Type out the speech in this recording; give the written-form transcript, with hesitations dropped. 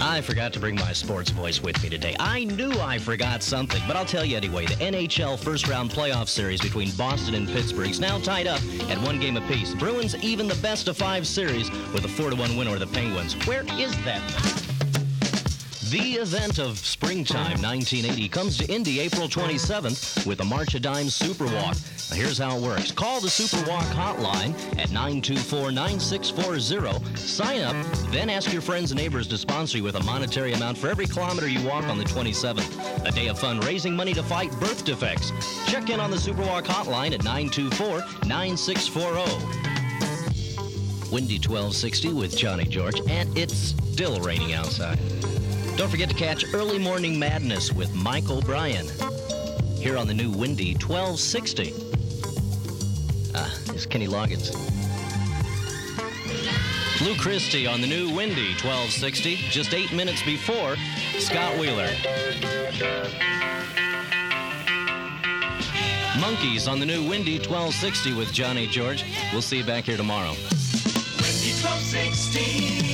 I forgot to bring my sports voice with me today. I knew I forgot something, but I'll tell you anyway. The NHL first-round playoff series between Boston and Pittsburgh is now tied up at 1 game apiece. Bruins even the best-of-5 series with a 4-1 win over the Penguins. Where is that? The event of springtime 1980 comes to Indy April 27th with the March of Dimes Super Walk. Now, here's how it works. Call the Super Walk hotline at 924-9640. Sign up, then ask your friends and neighbors to sponsor you with a monetary amount for every kilometer you walk on the 27th. A day of fun raising money to fight birth defects. Check in on the Super Walk hotline at 924-9640. Windy 1260 with Johnny George, and it's still raining outside. Don't forget to catch Early Morning Madness with Mike O'Brien here on the new Windy 1260. It's Kenny Loggins. Lou Christie on the new Windy 1260, just 8 minutes before Scott Wheeler. Monkeys on the new Windy 1260 with Johnny George. We'll see you back here tomorrow. Windy 1260.